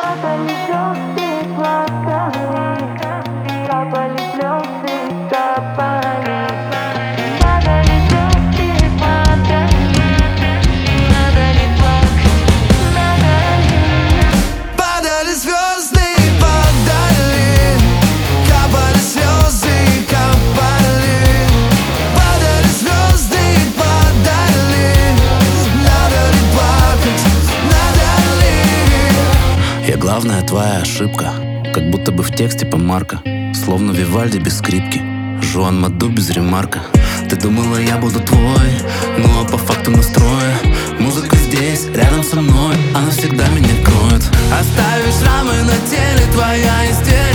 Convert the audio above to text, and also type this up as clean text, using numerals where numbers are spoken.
Падали звезды, плакали, капали слезы, копали. Падали звезды, падали, надо ли плакать, надо ли? Падали звезды, падали, капали слезы, копали. Падали звезды, падали, надо ли плакать, надо ли? Я главная твоя ошибка, как будто бы в тексте помарка, словно Вивальди без скрипки, Жуан Маду без ремарка. Ты думала, я буду твой, ну а по факту настроя. Музыка здесь, рядом со мной, она всегда меня кроет. Оставишь шрамы на теле, твоя истерика.